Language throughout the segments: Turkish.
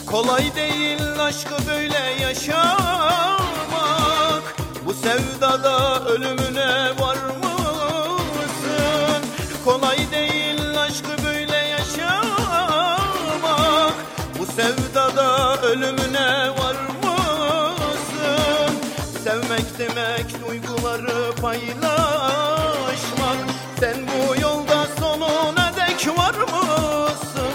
Kolay değil aşkı böyle yaşamak, bu sevdada ölümüne var mısın? Kolay değil aşkı böyle yaşamak, bu sevdada ölümüne var mısın? Sevmek demek duyguları paylaşmak, sen bu yolda sonuna dek var mısın?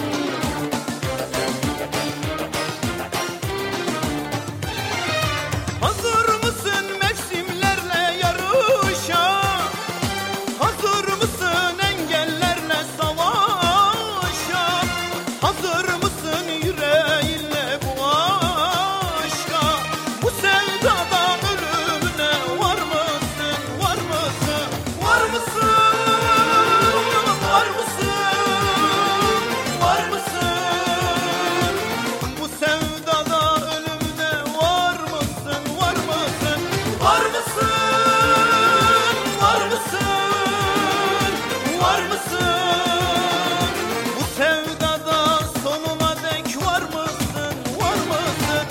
Hazır mısın mevsimlerle yarışa? Hazır mısın engellerle savaşa? Hazır mısın yüreğinle bu aşka? Bu sevdada ölümüne var mısın? Var mısın? Var mısın? Var mısın? Var mısın? Bu sevdada ölümüne var mısın? Var mısın? Var mısın? Var mısın? Var mısın? Bu sevdada sonuna dek var mısın? Var mısın?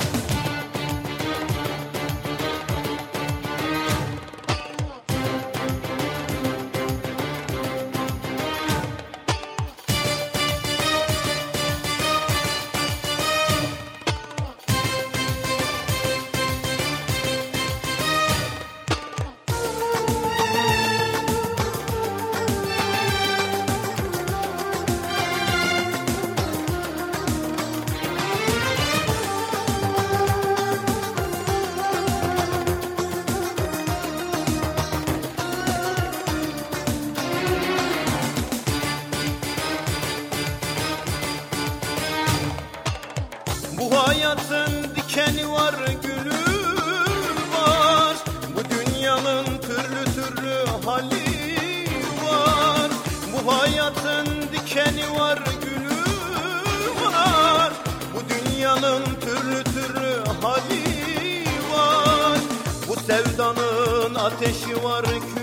Bu hayatın dikeni var, gülü var. Bu dünyanın türlü türlü hali var. Bu hayatın dikeni var, gülü var. Bu dünyanın türlü türlü hali var. Bu sevdanın ateşi var,